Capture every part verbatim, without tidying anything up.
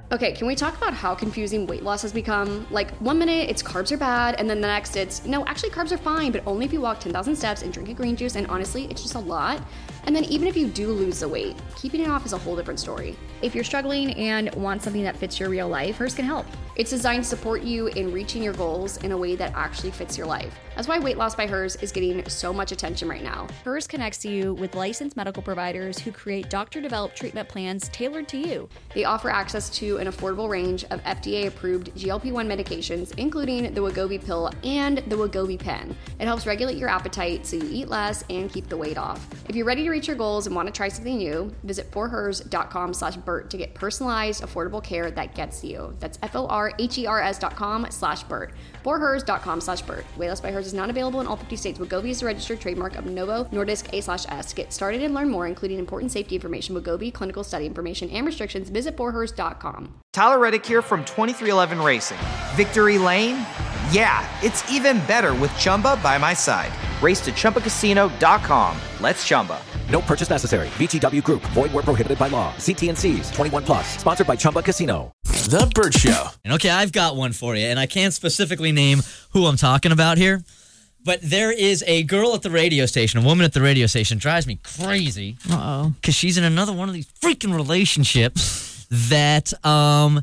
Okay, can we talk about how confusing weight loss has become? Like, one minute it's carbs are bad, and then the next it's, no, actually carbs are fine, but only if you walk ten thousand steps and drink a green juice, and honestly, it's just a lot. And then even if you do lose the weight, keeping it off is a whole different story. If you're struggling and want something that fits your real life, Hers can help. It's designed to support you in reaching your goals in a way that actually fits your life. That's why Weight Loss by Hers is getting so much attention right now. Hers connects you with licensed medical providers who create doctor-developed treatment plans tailored to you. They offer access to an affordable range of F D A-approved G L P one medications, including the Wegovy pill and the Wegovy pen. It helps regulate your appetite so you eat less and keep the weight off. If you're ready to reach your goals and want to try something new, visit forhers.com slash Bert to get personalized, affordable care that gets you. That's F-O-R-H-E-R-S dot com slash Bert. forhers.com slash Bert. Weight Loss by Hers is not available in all fifty states. Wegovy is a registered trademark of Novo Nordisk A slash S. To get started and learn more, including important safety information, Wegovy, clinical study information, and restrictions, visit forhers dot com. Tyler Reddick here from twenty-three eleven Racing. Victory Lane? Yeah, it's even better with Chumba by my side. Race to Chumba Casino dot com. Let's Chumba. No purchase necessary. V G W Group. Void where prohibited by law. See T and C's. twenty-one plus. Sponsored by Chumba Casino. The Bert Show. And okay, I've got one for you, and I can't specifically name who I'm talking about here, but there is a girl at the radio station, a woman at the radio station, drives me crazy. Uh-oh. Because she's in another one of these freaking relationships that um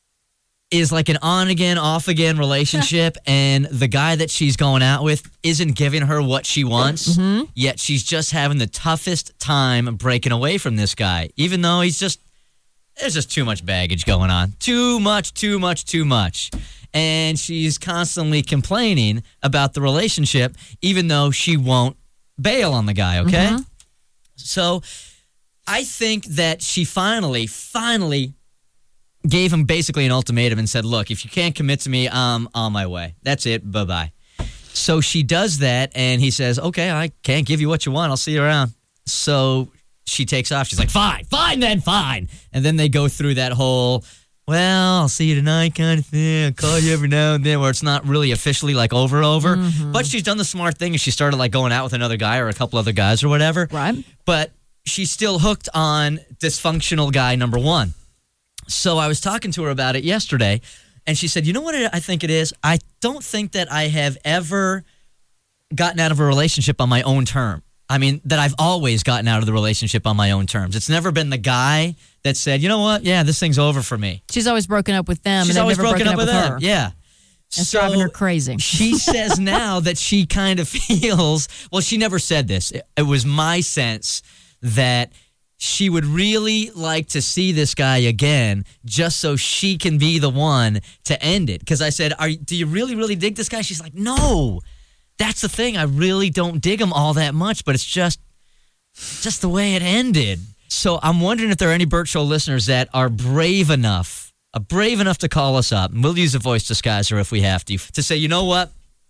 is like an on-again, off-again relationship, and the guy that she's going out with isn't giving her what she wants, mm-hmm. yet she's just having the toughest time breaking away from this guy, even though he's just, there's just too much baggage going on. Too much, too much, too much. And she's constantly complaining about the relationship, even though she won't bail on the guy, okay? Mm-hmm. So I think that she finally, finally gave him basically an ultimatum and said, look, if you can't commit to me, I'm on my way. That's it. Bye-bye. So she does that, and he says, okay, I can't give you what you want. I'll see you around. So she takes off. She's like, fine, fine then, fine. And then they go through that whole, well, I'll see you tonight kind of thing. I'll call you every now and then, where it's not really officially like over over. Mm-hmm. But she's done the smart thing, and she started like going out with another guy or a couple other guys or whatever. Right. But she's still hooked on dysfunctional guy number one. So I was talking to her about it yesterday, and she said, you know what I think it is? I don't think that I have ever gotten out of a relationship on my own term. I mean, that I've always gotten out of the relationship on my own terms. It's never been the guy that said, you know what? Yeah, this thing's over for me. She's always broken up with them, She's and always they've never broken, broken up, up, with, with them. her. Yeah. It's so driving her crazy. She says now that she kind of feels, well, she never said this. It, it was my sense that she would really like to see this guy again just so she can be the one to end it. Because I said, Are do you really, really dig this guy? She's like, no. That's the thing. I really don't dig him all that much, but it's just, just the way it ended. So I'm wondering if there are any Bert Show listeners that are brave enough, uh, brave enough to call us up, and we'll use a voice disguiser if we have to, to say, you know what?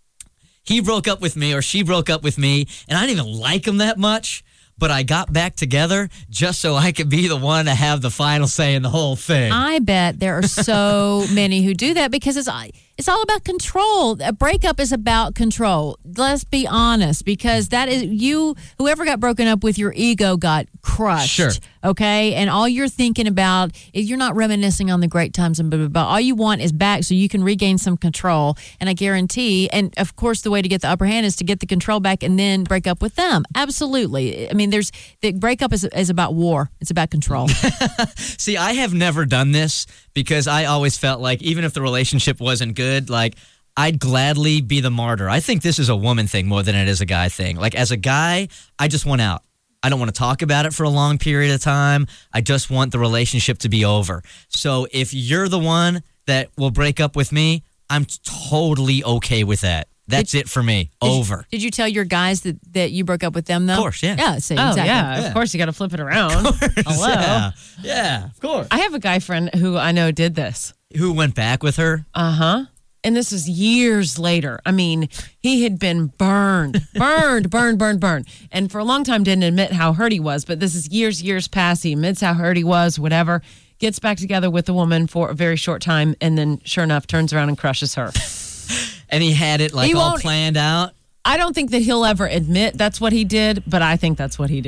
He broke up with me or she broke up with me, and I didn't even like him that much, but I got back together just so I could be the one to have the final say in the whole thing. I bet there are so many who do that because it's it's all about control. A breakup is about control. Let's be honest, because that is you. Whoever got broken up with, your ego got crushed. Sure. Okay, and all you're thinking about is you're not reminiscing on the great times and blah blah blah. All you want is back so you can regain some control. And I guarantee, and of course, the way to get the upper hand is to get the control back and then break up with them. Absolutely. I mean, there's the breakup is is about war. It's about control. See, I have never done this because I always felt like even if the relationship wasn't good, like I'd gladly be the martyr. I think this is a woman thing more than it is a guy thing. Like as a guy, I just want out. I don't want to talk about it for a long period of time. I just want the relationship to be over. So if you're the one that will break up with me, I'm totally okay with that. That's did, it for me. Did over. You, did you tell your guys that, that you broke up with them, though? Of course, yeah. Yeah, so, oh, exactly. yeah. yeah. Of course, you got to flip it around. Of course, Hello. Yeah. yeah, of course. I have a guy friend who I know did this. Who went back with her? Uh-huh. And this was years later. I mean, he had been burned, burned, burned, burned, burned. And for a long time didn't admit how hurt he was. But this is years, years past. He admits how hurt he was, whatever. Gets back together with the woman for a very short time. And then, sure enough, turns around and crushes her. And he had it like He all won't- planned out? I don't think that he'll ever admit that's what he did, but I think that's what he did.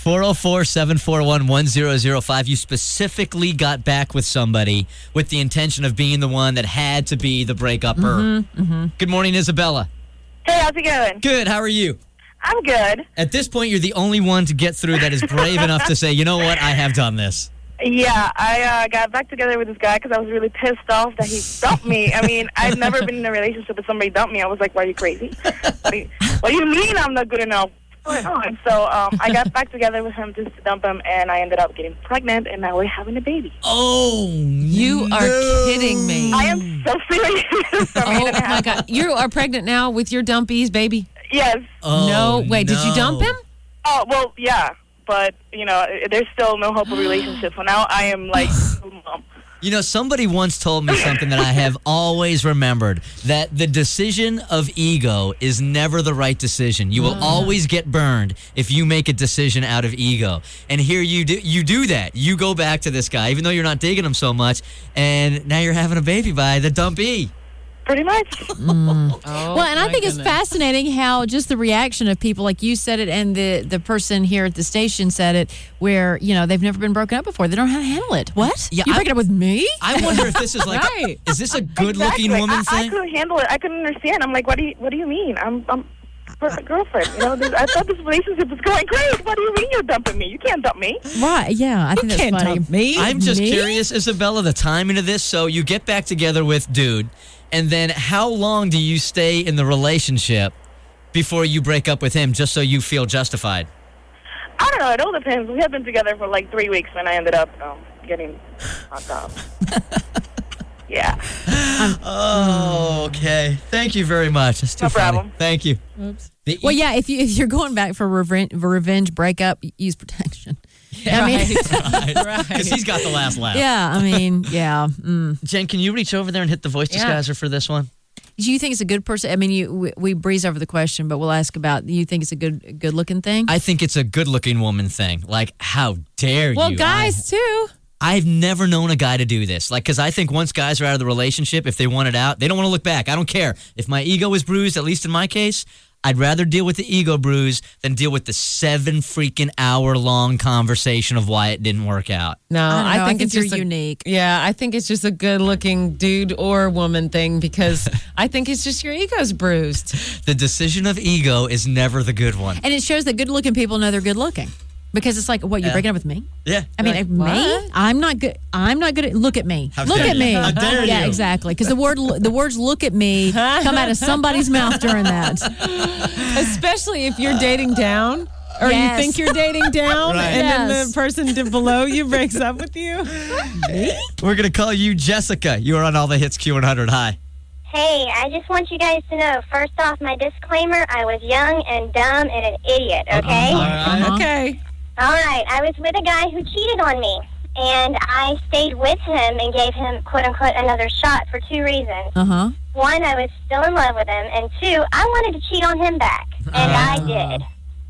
four oh four, seven four one, one oh oh five. You specifically got back with somebody with the intention of being the one that had to be the breakup-er. Mm-hmm, mm-hmm. Good morning, Isabella. Hey, how's it going? Good. How are you? I'm good. At this point, you're the only one to get through that is brave enough to say, you know what, I have done this. Yeah, I uh, got back together with this guy because I was really pissed off that he dumped me. I mean, I'd never been in a relationship with somebody dumped me. I was like, why are you crazy? What do you, what do you mean I'm not good enough? What's going on? So um, I got back together with him just to dump him, and I ended up getting pregnant, and now we're having a baby. Oh, You no. are kidding me. I am so serious. For me Oh, to have- my God. You are pregnant now with your dumpies, baby? Yes. Oh, no. Wait, did you no. dump him? Oh, well, yeah. But, you know, there's still no hope of relationship. So now I am like, mom. You know, somebody once told me something that I have always remembered, that the decision of ego is never the right decision. You will always get burned if you make a decision out of ego. And here you do you do that. You go back to this guy, even though you're not digging him so much, and now you're having a baby by the dumpy. Pretty much. Oh, Well, and I my think goodness. it's fascinating how just the reaction of people, like you said it, and the the person here at the station said it, where you know they've never been broken up before. They don't know how to handle it. What? Yeah, you I- breaking up with me? I wonder if this is like, Right. is this a good-looking Exactly. woman I, I thing? couldn't handle it. I couldn't understand. I'm like, what do you, what do you mean? I'm, I'm a girlfriend. You know, this, I thought this relationship was going great. What do you mean you're dumping me? You can't dump me. Right? Yeah, I think that's Can't funny. dump me. I'm just Me? curious, Isabella, the timing of this. So you get back together with dude, and then how long do you stay in the relationship before you break up with him, just so you feel justified? I don't know. It all depends. We have been together for like three weeks, and I ended up um, getting knocked off. Yeah. Oh, okay. Thank you very much. That's too No funny. problem. Thank you. The- Well, yeah. If you if you're going back for revenge, for revenge breakup, use protection. I mean, Because he's got the last laugh. yeah. I mean, yeah. Mm. Jen, can you reach over there and hit the voice Yeah. disguiser for this one? Do you think it's a good person? I mean, you we, we breeze over the question, but we'll ask about. Do you think it's a good good looking thing? I think it's a good-looking woman thing. Like, how dare Well, you? guys, too. I, I've never known a guy to do this. Like, because I think once guys are out of the relationship, if they want it out, they don't want to look back. I don't care. If my ego is bruised, at least in my case, I'd rather deal with the ego bruise than deal with the seven freaking hour long conversation of why it didn't work out. No, I, don't know, I think, it's you're just a- unique. Yeah, I think it's just a good-looking dude or woman thing because I think it's just your ego's bruised. The decision of ego is never the good one. And it shows that good looking people know they're good looking. Because it's like, what, you're Yeah. breaking up with me? Yeah. I mean, Like, me? what? I'm not good. I'm not good at. Look at me. How look dare at you. me. How dare yeah, you. exactly. Because the word, the words "look at me" come out of somebody's mouth during that. Especially if you're dating down or Yes. you think you're dating down Right. and then Yes. the person to below you breaks up with you. We're going to call you Jessica. You are on all the hits Q one hundred. Hi. Hey, I just want you guys to know, first off, my disclaimer, I was young and dumb and an idiot, okay? All right. Uh-huh. Okay. All right, I was with a guy who cheated on me, and I stayed with him and gave him, quote-unquote, another shot for two reasons. Uh huh. One, I was still in love with him, and two, I wanted to cheat on him back, and I did.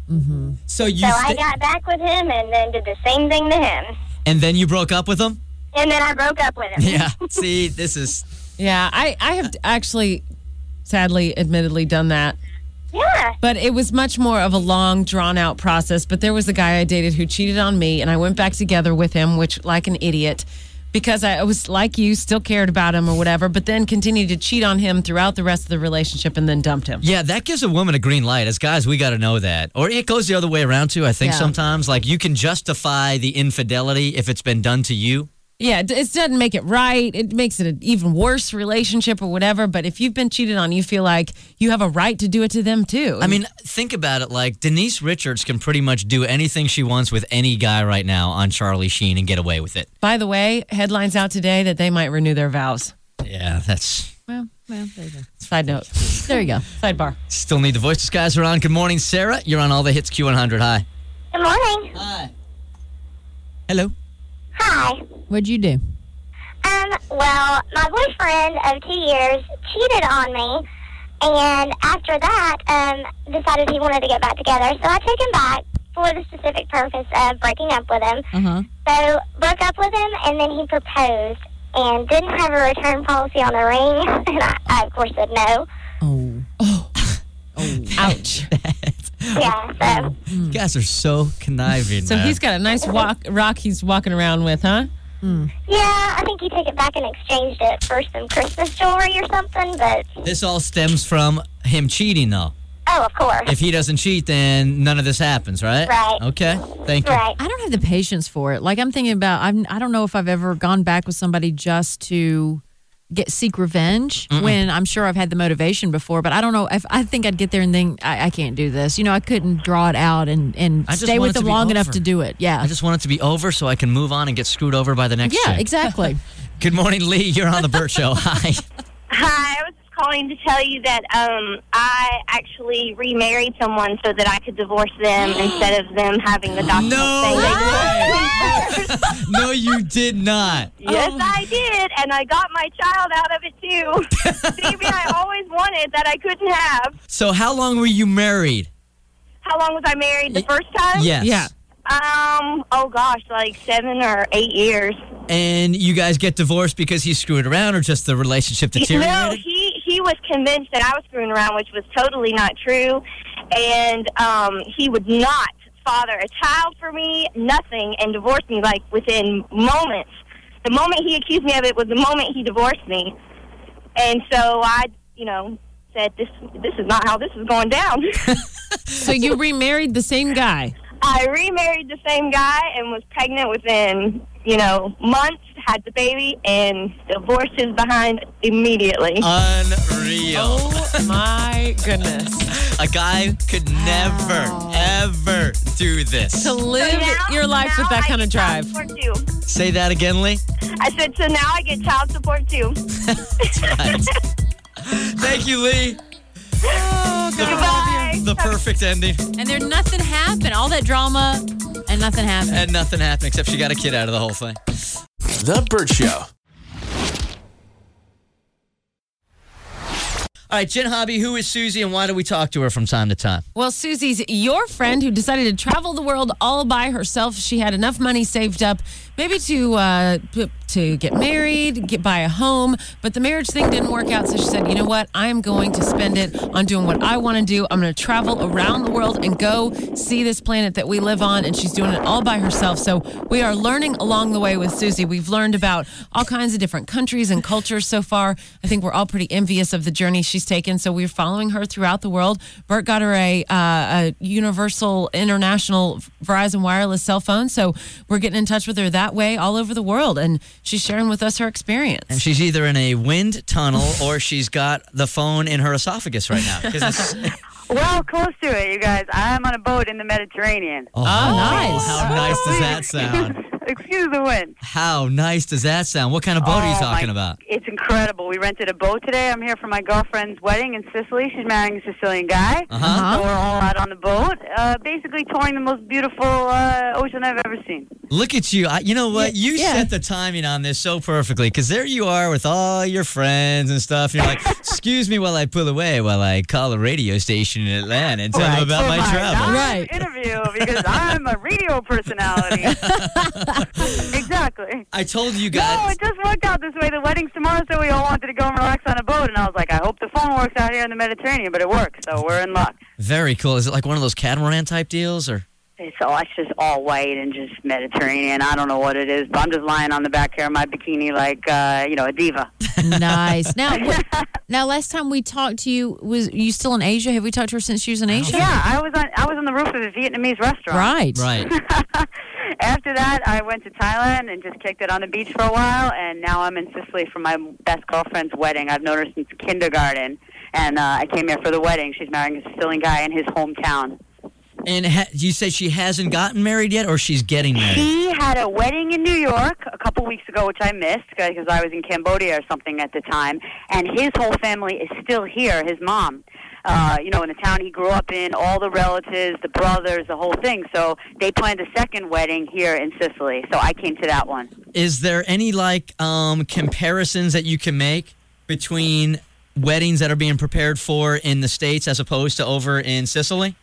So you So I sta- got back with him and then did the same thing to him. and then you broke up with him? And then I broke up with him. Yeah. See, this is Yeah, I, I have actually, sadly, admittedly done that. Yeah. But it was much more of a long, drawn out process. But there was a guy I dated who cheated on me, and I went back together with him, which, like an idiot, because I was like you, still cared about him or whatever, but then continued to cheat on him throughout the rest of the relationship and then dumped him. Yeah, that gives a woman a green light. As guys, we got to know that. Or it goes the other way around, too, I think Yeah. sometimes. Like, you can justify the infidelity if it's been done to you. Yeah, it it doesn't make it right. It makes it an even worse relationship or whatever. But if you've been cheated on, you feel like you have a right to do it to them, too. I mean, think about it. Like, Denise Richards can pretty much do anything she wants with any guy right now on Charlie Sheen and get away with it. By the way, headlines out today that they might renew their vows. Yeah, that's... Well, well, there you go. Side note. There you go. Sidebar. Still need the voice disguiser on. Good morning, Sarah. You're on all the hits Q one hundred. Hi. Good morning. Hi. Hello. Hi. What'd you do? Um, well, my boyfriend of two years cheated on me, and after that, um, decided he wanted to get back together. So I took him back for the specific purpose of breaking up with him. Uh huh. So broke up with him, and then he proposed, and didn't have a return policy on the ring. And I, I of course, said no. Oh. Ouch. Yeah, so. You guys are so conniving, So man. he's got a nice walk, rock he's walking around with, huh? Yeah, I think he took it back and exchanged it for some Christmas jewelry or something, but, This all stems from him cheating, though. oh, of course. If he doesn't cheat, then none of this happens, right? Right. Okay. Thank you. Right. I don't have the patience for it. Like I'm thinking about, I'm, I don't know if I've ever gone back with somebody just to get seek revenge when I'm sure I've had the motivation before. But I don't know if I think I'd get there and think I, I can't do this. You know, I couldn't draw it out and and I just stay want with it to them be long enough over. to do it. Yeah. I just want it to be over so I can move on and get screwed over by the next yeah. chick. Exactly. Good morning, Lee. You're on the Burt Show. Hi. Hi, I was just calling to tell you that um, I actually remarried someone so that I could divorce them instead of them having the document saying they divorced me first. No, you did not. Yes, I did, and I got my child out of it too. Baby, I always wanted that I couldn't have. So how long were you married? How long was I married the first time? Yes. Yeah. Um, oh gosh, like seven or eight years. And you guys get divorced because he screwed around or just the relationship No, deteriorated? he, he was convinced that I was screwing around, which was totally not true. And um, he would not father a child for me, nothing, and divorced me like within moments. The moment he accused me of it was the moment he divorced me. And so I, you know, said, this, this is not how this is going down. So you remarried the same guy. I remarried the same guy and was pregnant within, you know, months, had the baby, and divorced his behind immediately. Unreal. Oh, my goodness. A guy could never, ever do this. To live So now- your life with now that I kind of get drive. child support too. Say that again, Lee. I said, so now I get child support too. That's right. Thank you, Lee. Oh, God. Goodbye. The perfect ending. And there nothing happened. All that drama and nothing happened. And nothing happened except she got a kid out of the whole thing. The Burt Show. All right, Jen Hobby, who is Susie and why do we talk to her from time to time? Well, Susie's your friend who decided to travel the world all by herself. She had enough money saved up, maybe to uh, p- to get married, get buy a home, but the marriage thing didn't work out. So she said, "You know what? I'm going to spend it on doing what I want to do. I'm going to travel around the world and go see this planet that we live on." And she's doing it all by herself. So we are learning along the way with Susie. We've learned about all kinds of different countries and cultures so far. I think we're all pretty envious of the journey she's taken. So we're following her throughout the world. Bert got her a, uh, a universal international Verizon wireless cell phone. So we're getting in touch with her that way all over the world. And she's sharing with us her experience. And she's either in a wind tunnel or she's got the phone in her esophagus right now. 'Cause it's- Well, close to it, you guys. I'm on a boat in the Mediterranean. Oh, nice. How nice does that sound? Excuse the wind. How nice does that sound? What kind of boat are you Oh, talking my- about? It's incredible. We rented a boat today. I'm here for my girlfriend's wedding in Sicily. She's marrying a Sicilian guy. Uh-huh. So we're all out on the boat, uh, basically touring the most beautiful uh, ocean I've ever seen. Look at you. I, you know what? You Yeah. set the timing on this so perfectly because there you are with all your friends and stuff. And you're like, excuse me while I pull away while I call a radio station in Atlanta and tell them about For my travel. live Right. interview because I'm a radio personality. Exactly. I told you No, guys. it just worked out this way. The wedding's tomorrow, so we all wanted to go and relax on a boat. And I was like, I hope the phone works out here in the Mediterranean, but it works, so we're in luck. Very cool. Is it like one of those catamaran type deals or? It's all, it's just all white and just Mediterranean. I don't know what it is, but I'm just lying on the back here in my bikini like, uh, you know, a diva. Nice. Now, wh- now, last time we talked to you, was you still in Asia? Have we talked to her since she was in Asia? Yeah, I was on I was on the roof of a Vietnamese restaurant. Right. Right. After that, I went to Thailand and just kicked it on the beach for a while, and now I'm in Sicily for my best girlfriend's wedding. I've known her since kindergarten, and uh, I came here for the wedding. She's marrying a Sicilian guy in his hometown. And ha- you said she hasn't gotten married yet or she's getting married? She had a wedding in New York a couple weeks ago, which I missed because I was in Cambodia or something at the time, and his whole family is still here, his mom. Uh, you know, in the town he grew up in, all the relatives, the brothers, the whole thing. So they planned a second wedding here in Sicily. So I came to that one. Is there any like um, comparisons that you can make between weddings that are being prepared for in the States as opposed to over in Sicily?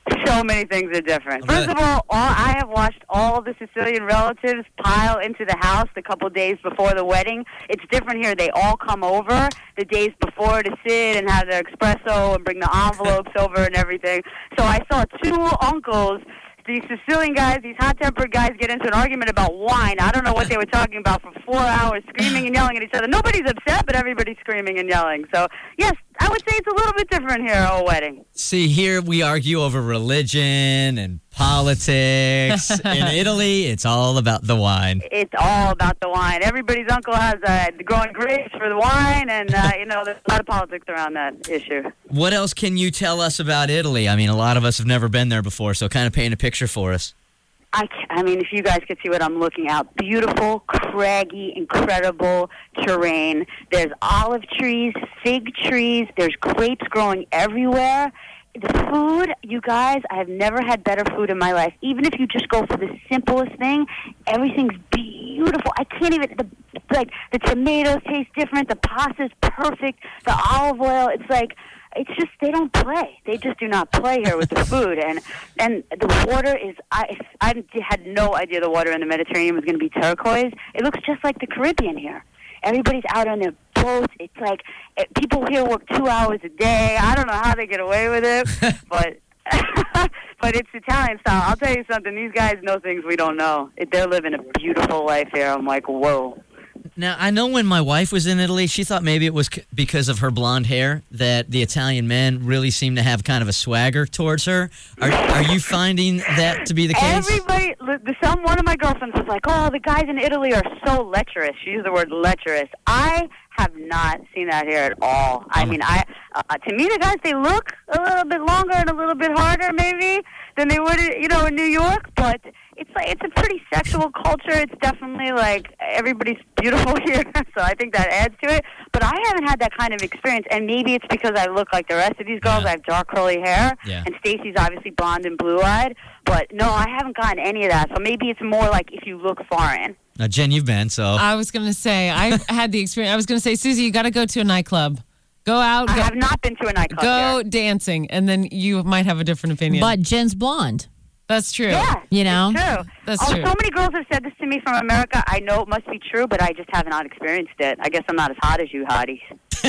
So many things are different. First of all, all, I have watched all the Sicilian relatives pile into the house the couple days before the wedding. It's different here. They all come over the days before to sit and have their espresso and bring the envelopes over and everything. So I saw two uncles, these Sicilian guys, these hot-tempered guys, get into an argument about wine. I don't know what they were talking about for four hours, screaming and yelling at each other. Nobody's upset, but everybody's screaming and yelling. So, yes, I would say it's a little bit different here at a wedding. See, here we argue over religion and politics. In Italy, it's all about the wine. It's all about the wine. Everybody's uncle has uh, growing grapes for the wine, and, uh, you know, there's a lot of politics around that issue. What else can you tell us about Italy? I mean, a lot of us have never been there before, so kind of paint a picture for us. I, I mean, if you guys could see what I'm looking at, beautiful, craggy, incredible terrain. There's olive trees, fig trees. There's grapes growing everywhere. The food, you guys, I have never had better food in my life. Even if you just go for the simplest thing, everything's beautiful. I can't even, the, like, the tomatoes taste different. The pasta's perfect. The olive oil, it's like, it's just, they don't play. They just do not play here with the food. And and the water is, I, I had no idea the water in the Mediterranean was going to be turquoise. It looks just like the Caribbean here. Everybody's out on their boats. It's like, it, people here work two hours a day. I don't know how they get away with it, but but it's Italian style. I'll tell you something. These guys know things we don't know. It, they're living a beautiful life here. I'm like, whoa. Now, I know when my wife was in Italy, she thought maybe it was c- because of her blonde hair that the Italian men really seem to have kind of a swagger towards her. Are, are you finding that to be the case? Everybody, some one of my girlfriends was like, oh, the guys in Italy are so lecherous. She used the word lecherous. I have not seen that here at all. I mean, I uh, to me, the guys, they look a little bit longer and a little bit harder maybe than they would, you know, in New York, but it's like it's a pretty sexual culture. It's definitely like everybody's beautiful here, so I think that adds to it. But I haven't had that kind of experience, and maybe it's because I look like the rest of these girls. Yeah. I have dark curly hair, yeah. and Stacy's obviously blonde and blue-eyed. But no, I haven't gotten any of that. So maybe it's more like if you look foreign. Now, Jen, you've been, so. I was going to say, I had the experience. I was going to say, Susie, you got to go to a nightclub. Go out. I go, have not been to a nightclub Go here. dancing, and then you might have a different opinion. But Jen's blonde. That's true. Yeah, you know? it's true. That's oh, true. So many girls have said this to me from America. I know it must be true, but I just have not experienced it. I guess I'm not as hot as you hotties.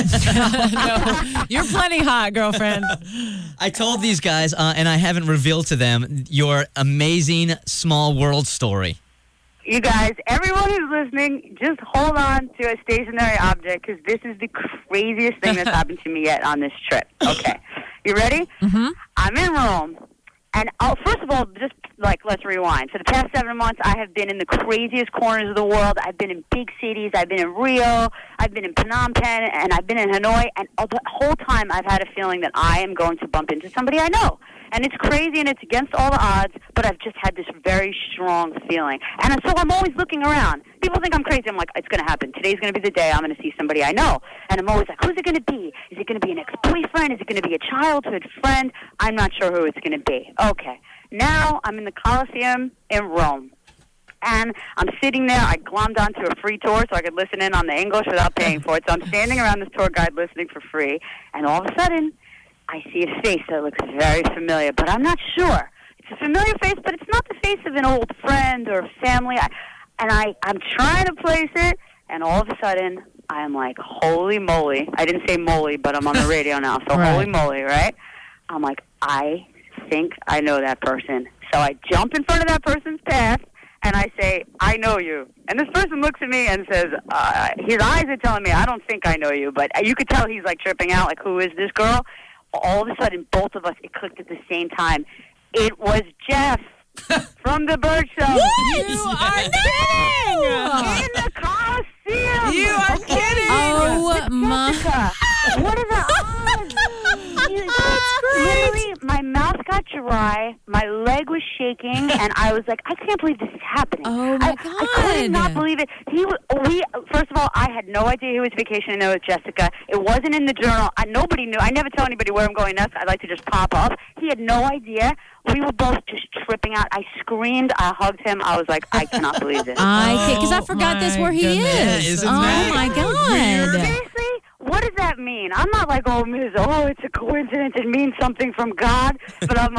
No, you're plenty hot, girlfriend. I told these guys, uh, and I haven't revealed to them, your amazing small world story. You guys, everyone who's listening, just hold on to a stationary object because this is the craziest thing that's happened to me yet on this trip. Okay. You ready? Mm-hmm. I'm in Rome. And oh, first of all, just like let's rewind. For the past seven months, I have been in the craziest corners of the world. I've been in big cities. I've been in Rio. I've been in Phnom Penh, and I've been in Hanoi. And the whole time, I've had a feeling that I am going to bump into somebody I know. And it's crazy, and it's against all the odds, but I've just had this very strong feeling. And so I'm always looking around. People think I'm crazy. I'm like, it's going to happen. Today's going to be the day I'm going to see somebody I know. And I'm always like, who's it going to be? Is it going to be an ex-boyfriend? Is it going to be a childhood friend? I'm not sure who it's going to be. Okay. Now I'm in the Colosseum in Rome. And I'm sitting there. I glommed onto a free tour so I could listen in on the English without paying for it. So I'm standing around this tour guide listening for free. And all of a sudden, I see a face that looks very familiar, but I'm not sure. It's a familiar face, but it's not the face of an old friend or family. I, and I, I'm trying to place it, and all of a sudden, I'm like, holy moly. I didn't say moly, but I'm on the radio now, so Right. holy moly, right? I'm like, I think I know that person. So I jump in front of that person's path, and I say, I know you. And this person looks at me and says, uh, his eyes are telling me, I don't think I know you, but you could tell he's like tripping out, like, who is this girl? All of a sudden, both of us, it clicked at the same time. It was Jeff from The Bird Show. What? You are kidding! In the Coliseum. You are Okay. kidding! Oh, my. Jessica, what are the odds? You- That's great. Literally, my mouth got dry, my leg was shaking, and I was like, I can't believe this is happening. Oh, my I, I could not God. believe it. He, w- we, first of all, I had no idea he was vacationing there with Jessica. It wasn't in the journal. I, nobody knew. I never tell anybody where I'm going next. I like to just pop up. He had no idea. We were both just tripping out. I screamed. I hugged him. I was like, I cannot believe this. I can't, because I Oh, forgot that's my where he goodness. Yeah, is. isn't oh, that my God. Seriously? What does that mean? I'm not like, oh, Miz, oh, it's a coincidence. It means something from God. But I'm like,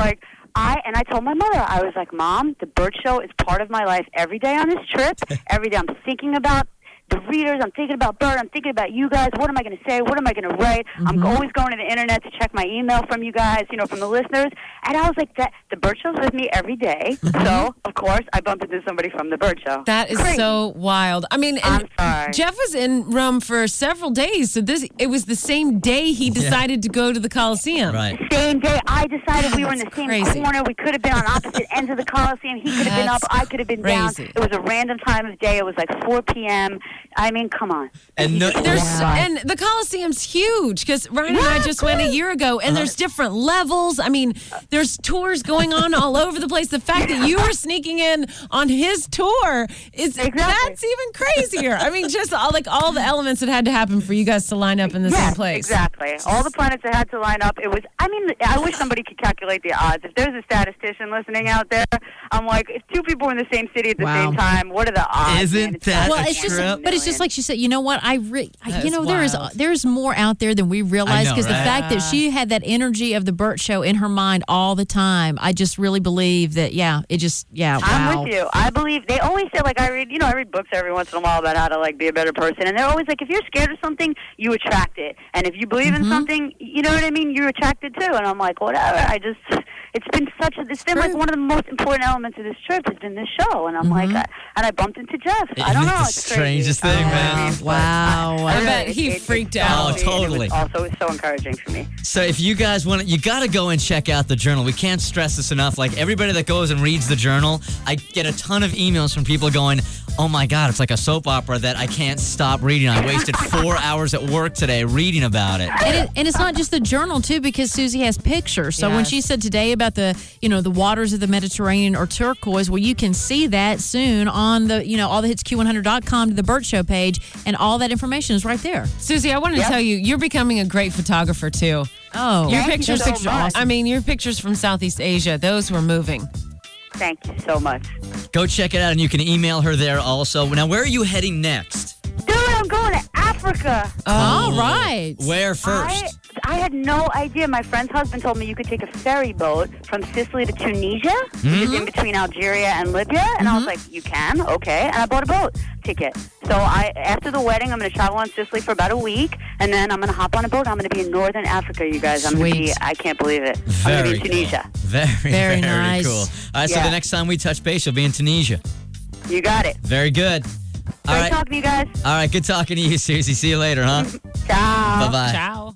I and I told my mother, I was like, Mom, the Bert Show is part of my life every day on this trip. Every day I'm thinking about the readers. I'm thinking about Bert. I'm thinking about you guys. What am I going to say? What am I going to write? Mm-hmm. I'm always going to the internet to check my email from you guys, you know, from the listeners. And I was like, that the Bert Show's with me every day. Mm-hmm. So, of course, I bumped into somebody from the Bert Show. That is Crazy. so wild. I mean, and I'm sorry. Jeff was in Rome for several days. So this it was the same day he decided yeah. to go to the Coliseum. Right. Same day. I decided we were in the same crazy. corner. We could have been on opposite ends of the Coliseum. He could have been up. I could have been crazy. down. It was a random time of day. It was like four p.m. I mean, come on. And no, There's and the Coliseum's huge because Ryan and I just went a year ago, and there's different levels. I mean, there's tours going on all over the place. The fact that you were sneaking in on his tour is Exactly. that's even crazier. I mean, just all like all the elements that had to happen for you guys to line up in the Yes, same place. exactly. All the planets that had to line up. It was. I mean, I wish somebody could calculate the odds. If there's a statistician listening out there, I'm like, if two people were in the same city at the Wow. same time, what are the odds? Isn't man? It's that not a Well, it's just, trip? but it's just like she said. You know what? I, re- I That's you know, there is wild. there's more out there than we realize know, because right? the fact that she had that energy of the Bert Show in her mind all the time, I just really believe that. Yeah, it just yeah. I'm wow. with you. I believe they always say, like, I read, you know, I read books every once in a while about how to, like, be a better person. And they're always like, if you're scared of something, you attract it. And if you believe Mm-hmm. in something, you know what I mean, you're attracted to. And I'm like, whatever. I just, it's been such a, it's been like one of the most important elements of this trip has been this show. And I'm Mm-hmm. like, I, and I bumped into Jeff. I don't Isn't it know. the It's crazy. strangest I don't thing, know what I man? mean, but Wow. I I really- bet he it- it- freaked it- out. Oh, totally. It was also so encouraging for me. So if you guys want to, you got to go and check out the journal. We can't stress this enough. Like everybody that goes and reads the journal, I get a ton of emails from people going, oh my God, it's like a soap opera that I can't stop reading. I wasted four hours at work today reading about it. And, it, and it's not just the journal too, because Susie has pictures. So when Yes. she said today about the, you know, the waters of the Mediterranean or turquoise, well, you can see that soon on the, you know, all the hits Q one hundred dot com to the Bert Show page, and all that information is right there. Susie, I wanted to tell you, you're becoming a great photographer too. Oh, Your Thank you pictures, so pictures much. I mean, your pictures from Southeast Asia, those were moving. Thank you so much. Go check it out, and you can email her there also. Now, where are you heading next? Dude, I'm going to Africa. all right. Where first? I, I had no idea. My friend's husband told me you could take a ferry boat from Sicily to Tunisia, which is in between Algeria and Libya. And I was like, you can? Okay. And I bought a boat ticket. So I, after the wedding, I'm going to travel on Sicily for about a week, and then I'm going to hop on a boat. I'm going to be in northern Africa, you guys. I'm going to be, Sweet. I can't believe it. I'm Very going to be in Tunisia. cool. Very, very, Very nice. cool. All right, so Yeah. the next time we touch base, you'll be in Tunisia. You got it. Very good. All Great right. talking to you guys. All right, good talking to you, Susie. See you later, huh? Ciao. Bye-bye. Ciao.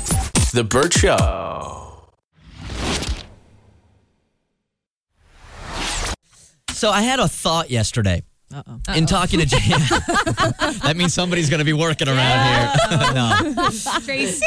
The Bert Show. So I had a thought yesterday. Uh-oh. In talking to Jay. That means somebody's going to be working around here. No. Tracy.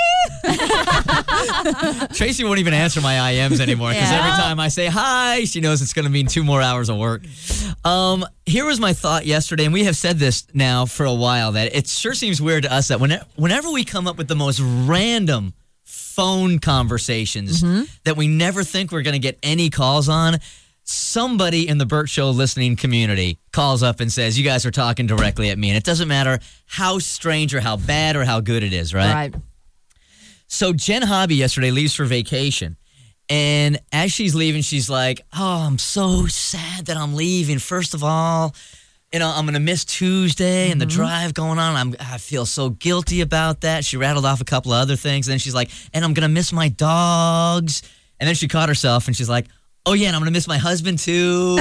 Tracy won't even answer my I Ms anymore because Yeah. every time I say hi, she knows it's going to mean two more hours of work. Um, here was my thought yesterday, and we have said this now for a while, that it sure seems weird to us that whenever, whenever we come up with the most random phone conversations that we never think we're going to get any calls on, somebody in the Bert Show listening community calls up and says, you guys are talking directly at me. And it doesn't matter how strange or how bad or how good it is, right? Right. So Jen Hobby yesterday leaves for vacation. And as she's leaving, she's like, oh, I'm so sad that I'm leaving. First of all, you know, I'm going to miss Tuesday and the drive going on. I'm, I feel so guilty about that. She rattled off a couple of other things. And then she's like, and I'm going to miss my dogs. And then she caught herself and she's like, oh, yeah, and I'm going to miss my husband, too.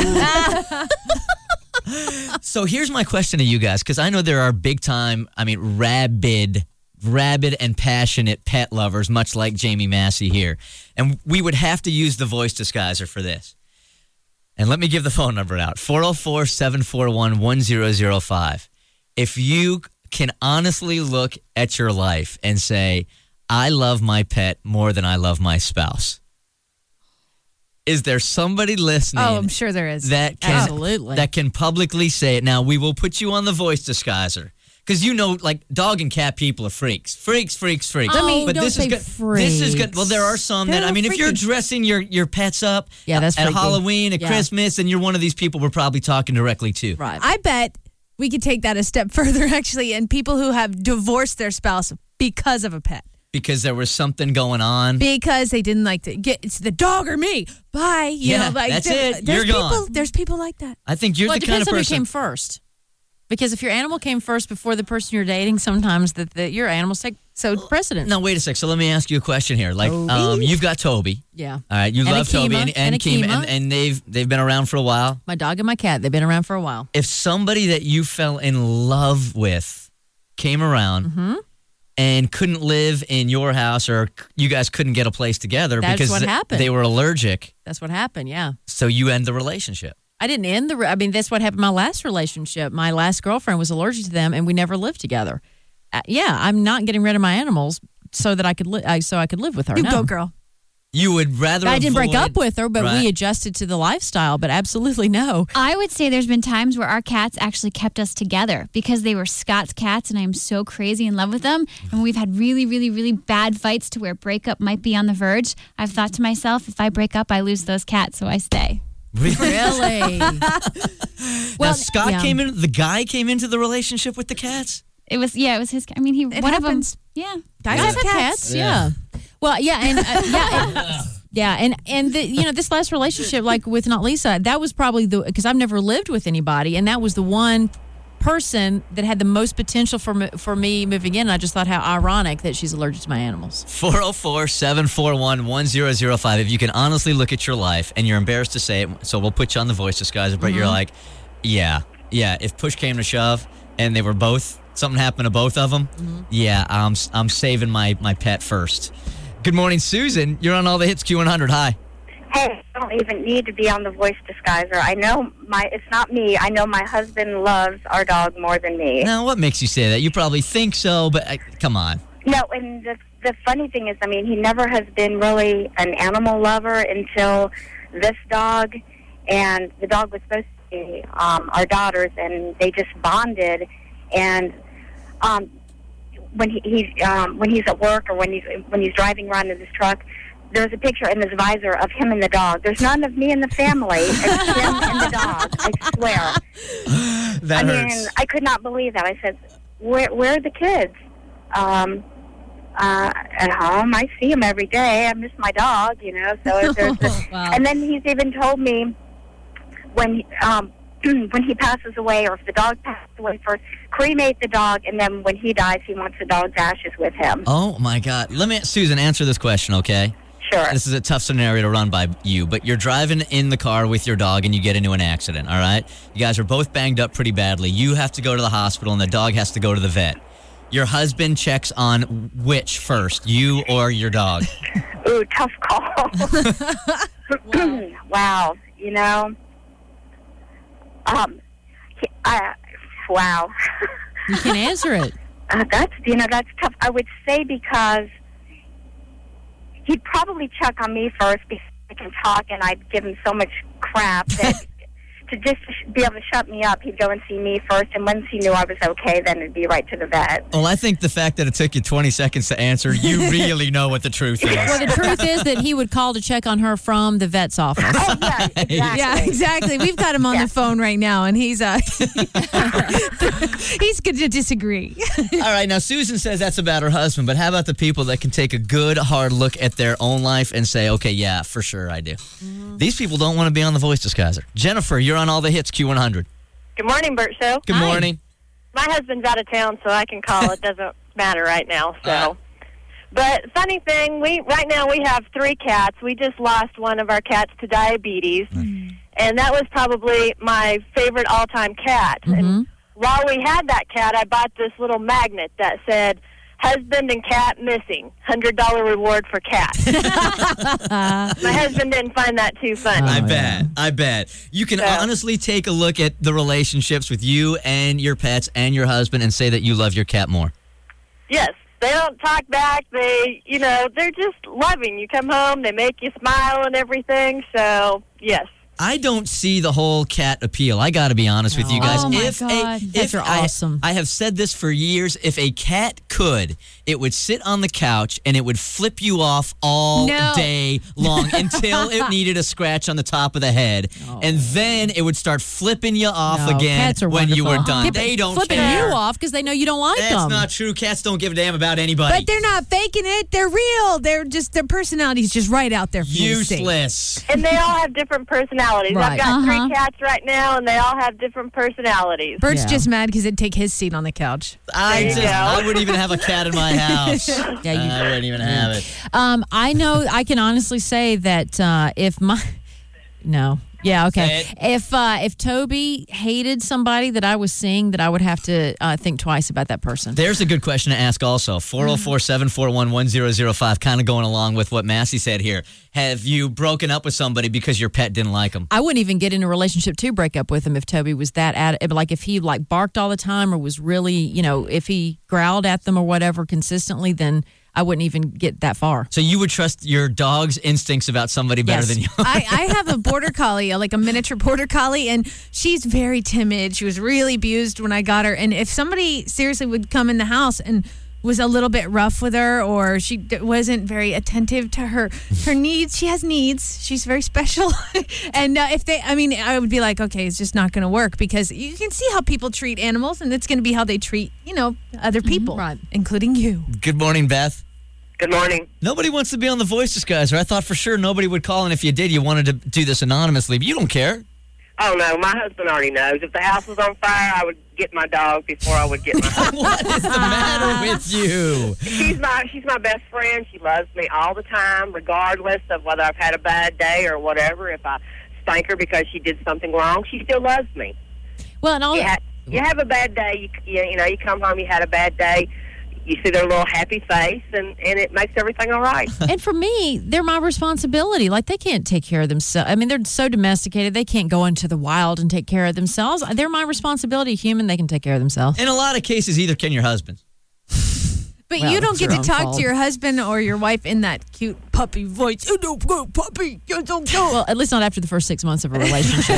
So here's my question to you guys, because I know there are big-time, I mean, rabid, rabid and passionate pet lovers, much like Jamie Massey here. And we would have to use the voice disguiser for this. And let me give the phone number out, four oh four, seven four one, one oh oh five. If you can honestly look at your life and say, I love my pet more than I love my spouse. Is there somebody listening? Oh, I'm sure there is. That can, Absolutely. that can publicly say it. Now, we will put you on the voice disguiser. Because you know, like, dog and cat people are freaks. Freaks, freaks, freaks. I mean, but don't this say is good. This is good. Well, there are some They're that, I mean, if you're freaky. dressing your, your pets up Yeah, that's at freaky. Halloween, at Yeah. Christmas, and you're one of these people we're probably talking directly to. Right. I bet we could take that a step further, actually, and people who have divorced their spouse because of a pet. because there was something going on. Because they didn't like to get it's the dog or me. Bye. You Yeah, know, like, that's there- it. There's You're people, gone. There's people like that. I think you're well, the it kind depends of on who person. came first. Because if your animal came first before the person you're dating, sometimes that the, your animals take so precedence. No, wait a sec. So let me ask you a question here. Like, Toby? um, you've got Toby. Yeah. All right, you And love Toby Akima, and, and, and Kima, Akima. and, and they've they've been around for a while. My dog and my cat, they've been around for a while. If somebody that you fell in love with came around Mm-hmm. and couldn't live in your house, or you guys couldn't get a place together That's because what happened. they were allergic, That's what happened, yeah. so you end the relationship. I didn't end the. re- I mean, that's what happened. My last relationship, my last girlfriend was allergic to them, and we never lived together. Uh, yeah, I'm not getting rid of my animals so that I could li- uh, so I could live with her. You no. go, girl. You would rather. I didn't break avoid- up with her, but Right. we adjusted to the lifestyle. But absolutely no. I would say there's been times where our cats actually kept us together because they were Scott's cats, and I'm so crazy in love with them. And we've had really, really, really bad fights to where breakup might be on the verge. I've thought to myself, if I break up, I lose those cats, so I stay. Really? Now Scott yeah. came in. The guy came into the relationship with the cats. It was yeah, it was his. I mean, he It one happens. of them. Yeah, Guys Yeah. have cats. Yeah. Yeah. Well, yeah, and uh, yeah, and, yeah, and and the, you know, this last relationship, like with not Lisa, that was probably the because I've never lived with anybody, and that was the one person that had the most potential for me, for me moving in. And I just thought how ironic that she's allergic to my animals. four oh four, seven four one, one oh oh five. If you can honestly look at your life and you're embarrassed to say it, so we'll put you on the voice disguiser, but you're Mhm. like, yeah, yeah, if push came to shove and they were both, something happened to both of them, yeah, I'm, I'm saving my, my pet first. Good morning, Susan. You're on all the hits Q one hundred. Hi. Hey, I don't even need to be on the voice disguiser. I know my, it's not me. I know my husband loves our dog more than me. Now, what makes you say that? You probably think so, but uh, come on. No, and the, the funny thing is, I mean, he never has been really an animal lover until this dog, and the dog was supposed to be um, our daughter's, and they just bonded. And um, when he, he's um, when he's at work or when he's when he's driving around in his truck, there's a picture in his visor of him and the dog. There's none of me and the family. It's him and the dog. I swear. That I hurts. mean, I could not believe that. I said, "Where, where are the kids?" Um, uh, at home. I see him every day. I miss my dog, you know. So there's, a, Wow. and then he's even told me when he, um, when he passes away, or if the dog passes away first, cremate the dog, and then when he dies, he wants the dog's ashes with him. Oh, my God. Let me, Susan, answer this question, okay? Sure. This is a tough scenario to run by you, but you're driving in the car with your dog and you get into an accident, all right? You guys are both banged up pretty badly. You have to go to the hospital and the dog has to go to the vet. Your husband checks on which first, you or your dog? Ooh, tough call. wow. wow. You know, um, he, uh, wow. You can answer it. Uh, that's, you know, that's tough. I would say because he'd probably check on me first because I can talk, and I'd give him so much crap that to just be able to shut me up, he'd go and see me first, and once he knew I was okay, then it'd be right to the vet. Well, I think the fact that it took you twenty seconds to answer, you really know what the truth is. Well, the truth is that he would call to check on her from the vet's office. Oh, yeah, exactly. Yeah, exactly. We've got him on Yeah. the phone right now, and he's uh, he's going to disagree. All right, now Susan says that's about her husband, but how about the people that can take a good, hard look at their own life and say, okay, yeah, for sure I do. Mm-hmm. These people don't want to be on the voice disguiser. Jennifer, you're on all the hits Q one hundred. Good morning, Bert Show. Good morning. My husband's out of town, so I can call. It doesn't matter right now. So, but funny thing, we right now we have three cats. We just lost one of our cats to diabetes, and that was probably my favorite all-time cat. And while we had that cat, I bought this little magnet that said, "Husband and cat missing, one hundred dollars reward for cat." My husband didn't find that too funny. I bet. I bet. You can So- honestly take a look at the relationships with you and your pets and your husband and say that you love your cat more. Yes, they don't talk back. They, you know, they're just loving. You come home, they make you smile and everything. So, yes. I don't see the whole cat appeal. I got to be honest with you guys. Oh, my if God. A, Cats if are I, awesome. I have said this for years. If a cat could, it would sit on the couch and it would flip you off all No. day long until it needed a scratch on the top of the head. And then it would start flipping you off No, again cats are when you were wonderful. done. Yeah, but They don't flipping care. you off because they know you don't like That's them. not true. Cats don't give a damn about anybody. But they're not faking it. They're real. They're just, their personality's just right out there for you to see. Useless. And they all have different personalities. Right. I've got Uh-huh. three cats right now, and they all have different personalities. Bert's just mad because it'd take his seat on the couch. I There you just, go. I wouldn't even have a cat in my house. Yeah, you- I wouldn't even have it. Um, I know. I can honestly say that uh, if my no, yeah, okay. If uh, if Toby hated somebody that I was seeing, that I would have to uh, think twice about that person. There's a good question to ask also. four oh four, seven four one, one zero zero five, kind of going along with what Massey said here. Have you broken up with somebody because your pet didn't like them? I wouldn't even get in a relationship to break up with him if Toby was that at like if he like barked all the time or was really, you know, if he growled at them or whatever consistently, then I wouldn't even get that far. So you would trust your dog's instincts about somebody better Yes. than you? I, I have a border collie, like a miniature border collie, and she's very timid. She was really abused when I got her. And if somebody seriously would come in the house and was a little bit rough with her, or she d- wasn't very attentive to her her needs, she has needs. She's very special. And uh, if they, I mean, I would be like, okay, it's just not going to work, because you can see how people treat animals, and it's going to be how they treat, you know, other people, right, including you. Good morning, Beth. Good morning. Nobody wants to be on the Voice Disguiser. I thought for sure nobody would call, and if you did, you wanted to do this anonymously. But you don't care. Oh, no, my husband already knows. If the house was on fire, I would get my dog before I would get my husband. What is the matter with you? She's my, she's my best friend. She loves me all the time, regardless of whether I've had a bad day or whatever. If I spank her because she did something wrong, she still loves me. Well, and all you, ha- you have a bad day, you, you, you know, you come home, you had a bad day, you see their little happy face, and, and it makes everything all right. And for me, they're my responsibility. Like, they can't take care of themselves. I mean, they're so domesticated, they can't go into the wild and take care of themselves. They're my responsibility. Human, they can take care of themselves. In a lot of cases, either can your husband. But Well, you don't it's get your to own talk fault. to your husband or your wife in that cute puppy voice. Oh, no, go, puppy. You don't go. Well, at least not after the first six months of a relationship.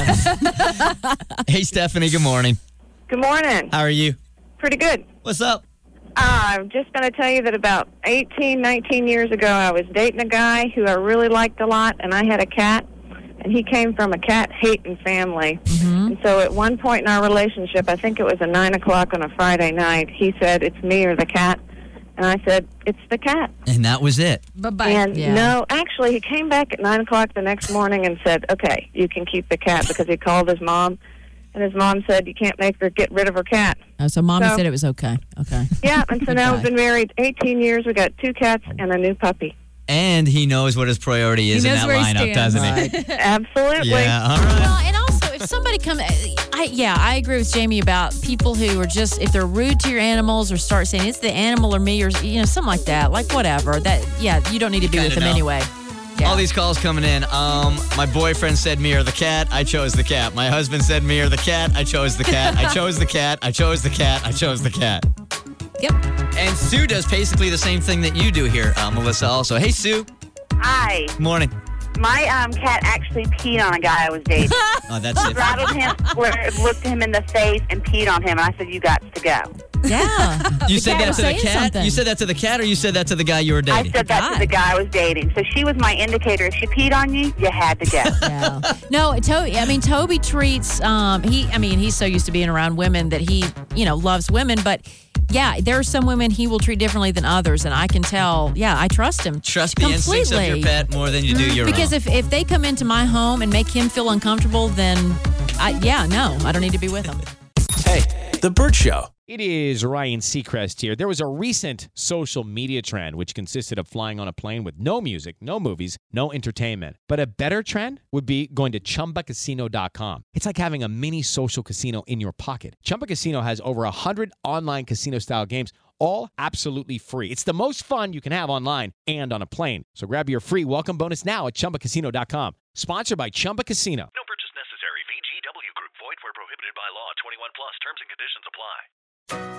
Hey, Stephanie, good morning. Good morning. How are you? Pretty good. What's up? Uh, I'm just going to tell you that about eighteen, nineteen years ago, I was dating a guy who I really liked a lot, and I had a cat, and he came from a cat-hating family. Mm-hmm. And so at one point in our relationship, I think it was at nine o'clock on a Friday night, he said, "It's me or the cat." And I said, "It's the cat." And that was it. Bye-bye. And Yeah. no, actually, he came back at nine o'clock the next morning and said, "Okay, you can keep the cat," because he called his mom, and his mom said, "You can't make her get rid of her cat." Oh, so mommy So- said it was okay. Okay. Yeah, and so Good now guy. we've been married eighteen years. We got two cats and a new puppy. And he knows what his priority is He in knows that where he lineup, stands. doesn't he? Absolutely. Yeah, all right. Well, and also, if somebody comes, I yeah, I agree with Jamie about people who are just, if they're rude to your animals or start saying it's the animal or me or, you know, something like that, like whatever, that, yeah, you don't need to be with Kinda them know. anyway. Yeah. All these calls coming in. Um, my boyfriend said me or the cat. I chose the cat. My husband said me or the cat. I chose the cat. I chose the cat. I chose the cat. I chose the cat. Yep. And Sue does basically the same thing that you do here, uh, Melissa, also. Hey, Sue. Hi. Morning. My um, cat actually peed on a guy I was dating. Oh, that's it. Rattled him, squared, looked him in the face, and peed on him. And I said, "You got to go." Yeah. You The said cat that was to the saying cat? something. You said that to the cat, or you said that to the guy you were I dating? said that to the guy I was dating. So she was my indicator. If she peed on you, you had to go. Yeah. No, Toby. I mean, Toby treats. Um, he. I mean, he's so used to being around women that he, you know, loves women. But yeah, there are some women he will treat differently than others, and I can tell. Yeah, I trust him. Trust the instincts of your pet more than you do your Because own. if if they come into my home and make him feel uncomfortable, then I yeah no, I don't need to be with him. Hey, The Burt Show. It is Ryan Seacrest here. There was a recent social media trend which consisted of flying on a plane with no music, no movies, no entertainment. But a better trend would be going to Chumba Casino dot com. It's like having a mini social casino in your pocket. Chumba Casino has over one hundred online casino-style games, all absolutely free. It's the most fun you can have online and on a plane. So grab your free welcome bonus now at Chumba Casino dot com. Sponsored by Chumba Casino. No purchase necessary. V G W Group. Void where prohibited by law. twenty-one plus. Terms and conditions apply.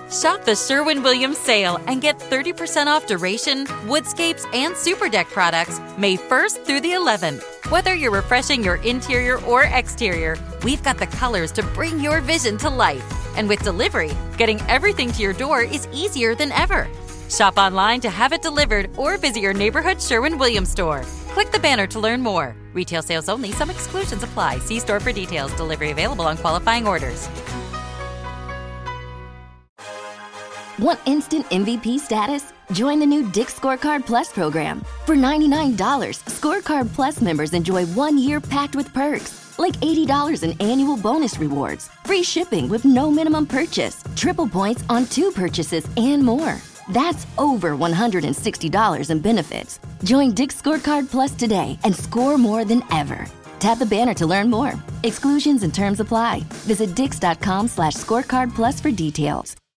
Shop the Sherwin-Williams sale and get thirty percent off Duration, Woodscapes, and Super Deck products May first through the eleventh. Whether you're refreshing your interior or exterior, we've got the colors to bring your vision to life. And with delivery, getting everything to your door is easier than ever. Shop online to have it delivered or visit your neighborhood Sherwin-Williams store. Click the banner to learn more. Retail sales only. Some exclusions apply. See store for details. Delivery available on qualifying orders. Want instant M V P status? Join the new Dick's Scorecard Plus program. For ninety-nine dollars, Scorecard Plus members enjoy one year packed with perks, like eighty dollars in annual bonus rewards, free shipping with no minimum purchase, triple points on two purchases, and more. That's over one hundred sixty dollars in benefits. Join Dick's Scorecard Plus today and score more than ever. Tap the banner to learn more. Exclusions and terms apply. Visit dix.com slash scorecard plus for details.